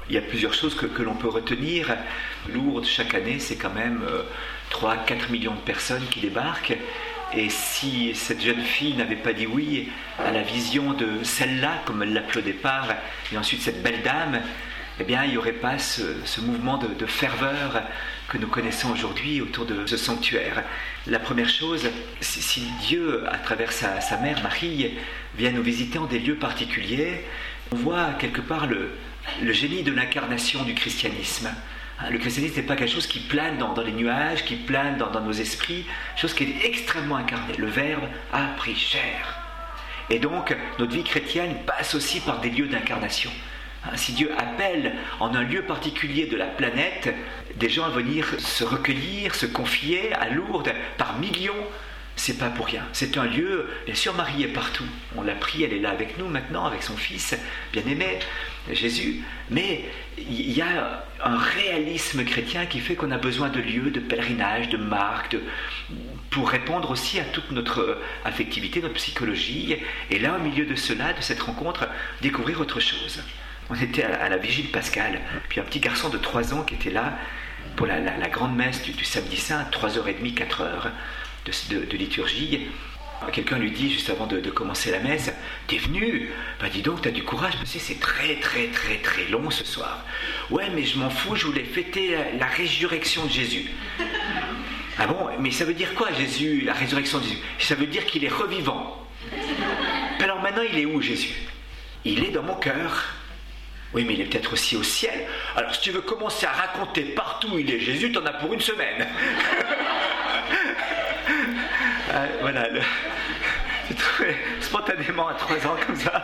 Il y a plusieurs choses que l'on peut retenir. Lourdes, chaque année, c'est quand même 3-4 millions de personnes qui débarquent. Et si cette jeune fille n'avait pas dit oui à la vision de celle-là, comme elle l'appelait au départ, et ensuite cette belle dame, eh bien, il n'y aurait pas ce mouvement de ferveur que nous connaissons aujourd'hui autour de ce sanctuaire. La première chose, si Dieu, à travers sa mère Marie, vient nous visiter en des lieux particuliers, on voit quelque part le génie de l'incarnation du christianisme. Le christianisme n'est pas quelque chose qui plane dans les nuages, qui plane dans nos esprits, chose qui est extrêmement incarnée. Le Verbe a pris chair. Et donc, notre vie chrétienne passe aussi par des lieux d'incarnation. Si Dieu appelle en un lieu particulier de la planète des gens à venir se recueillir, se confier à Lourdes par millions, c'est pas pour rien. C'est un lieu, bien sûr Marie est partout. On l'a pris, elle est là avec nous maintenant, avec son fils bien-aimé, Jésus. Mais il y a un réalisme chrétien qui fait qu'on a besoin de lieux, de pèlerinage, de marques, pour répondre aussi à toute notre affectivité, notre psychologie. Et là, au milieu de cela, de cette rencontre, découvrir autre chose. On était à la vigile pascale, puis un petit garçon de 3 ans qui était là pour la grande messe du samedi saint, 3h30, 4h de liturgie. Quelqu'un lui dit juste avant de commencer la messe, « T'es venu ? Ben dis donc, t'as du courage, parce que c'est très très très très long ce soir. »« Ouais, mais je m'en fous, je voulais fêter la résurrection de Jésus. » « Ah bon, mais ça veut dire quoi Jésus, la résurrection de Jésus ? Ça veut dire qu'il est revivant. » Alors maintenant, il est où Jésus ? Il est dans mon cœur. Oui, mais il est peut-être aussi au ciel. Alors, si tu veux commencer à raconter partout où il est Jésus, t'en as pour une semaine. Voilà, j'ai trouvé spontanément à 3 ans comme ça.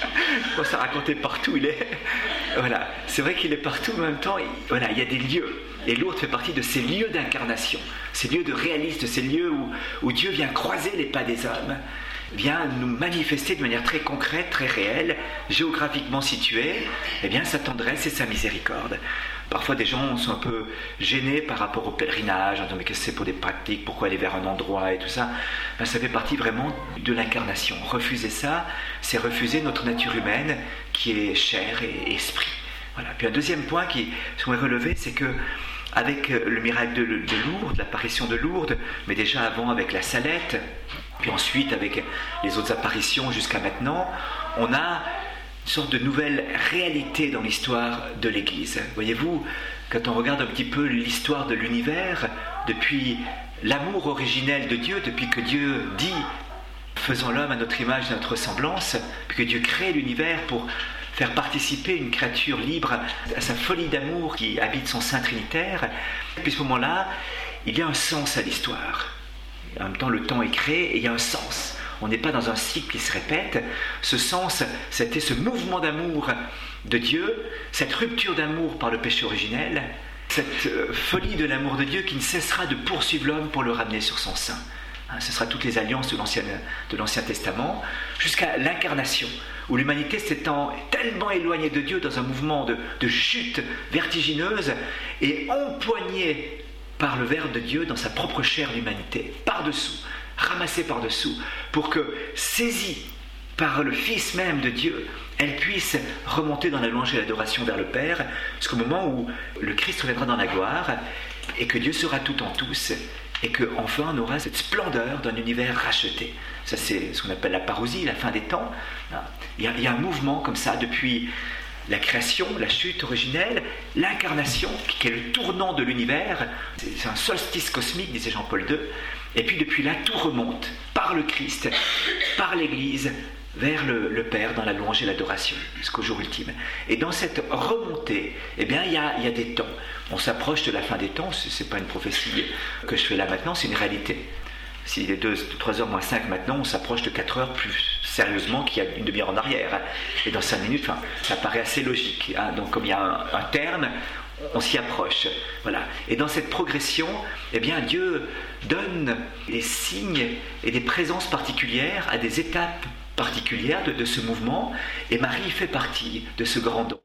Je commence à raconter partout où il est. Voilà, c'est vrai qu'il est partout, mais en même temps, il y a des lieux. Et Lourdes fait partie de ces lieux d'incarnation, ces lieux de réalisme, ces lieux où Dieu vient croiser les pas des hommes, vient nous manifester de manière très concrète, très réelle, géographiquement située, eh bien sa tendresse et sa miséricorde. Parfois des gens sont un peu gênés par rapport au pèlerinage, en disant mais qu'est-ce que c'est pour des pratiques, pourquoi aller vers un endroit et tout ça. Ben, ça fait partie vraiment de l'incarnation. Refuser ça, c'est refuser notre nature humaine qui est chair et esprit. Voilà. Puis un deuxième point qu'on va relever, c'est que avec le miracle de Lourdes, l'apparition de Lourdes, mais déjà avant avec la Salette, puis ensuite avec les autres apparitions jusqu'à maintenant, on a une sorte de nouvelle réalité dans l'histoire de l'Église. Voyez-vous, quand on regarde un petit peu l'histoire de l'univers, depuis l'amour originel de Dieu, depuis que Dieu dit « faisons l'homme à notre image et à notre ressemblance », puis que Dieu crée l'univers pour faire participer une créature libre à sa folie d'amour qui habite son sein trinitaire, puis à ce moment-là, il y a un sens à l'histoire. En même temps, le temps est créé et il y a un sens. On n'est pas dans un cycle qui se répète. Ce sens, c'était ce mouvement d'amour de Dieu, cette rupture d'amour par le péché originel, cette folie de l'amour de Dieu qui ne cessera de poursuivre l'homme pour le ramener sur son sein. Ce sera toutes les alliances de l'Ancien Testament, jusqu'à l'incarnation, où l'humanité s'étant tellement éloignée de Dieu dans un mouvement de chute vertigineuse et empoignée par le Verbe de Dieu dans sa propre chair d'humanité, par-dessous, ramassée par-dessous, pour que, saisie par le Fils même de Dieu, elle puisse remonter dans la louange et l'adoration vers le Père, jusqu'au moment où le Christ reviendra dans la gloire, et que Dieu sera tout en tous, et qu'enfin on aura cette splendeur d'un univers racheté. Ça c'est ce qu'on appelle la parousie, la fin des temps. Il y a un mouvement comme ça depuis la création, la chute originelle, l'incarnation, qui est le tournant de l'univers. C'est un solstice cosmique, disait Jean-Paul II. Et puis depuis là, tout remonte par le Christ, par l'Église, vers le Père dans la louange et l'adoration, jusqu'au jour ultime. Et dans cette remontée, eh bien, il y a des temps. On s'approche de la fin des temps, ce n'est pas une prophétie que je fais là maintenant, c'est une réalité. S'il est 3h moins 5 maintenant, on s'approche de 4 heures plus sérieusement qu'il y a une demi-heure en arrière. Et dans 5 minutes, ça paraît assez logique. Donc comme il y a un terme, on s'y approche. Voilà. Et dans cette progression, eh bien, Dieu donne des signes et des présences particulières à des étapes particulières de ce mouvement. Et Marie fait partie de ce grand don.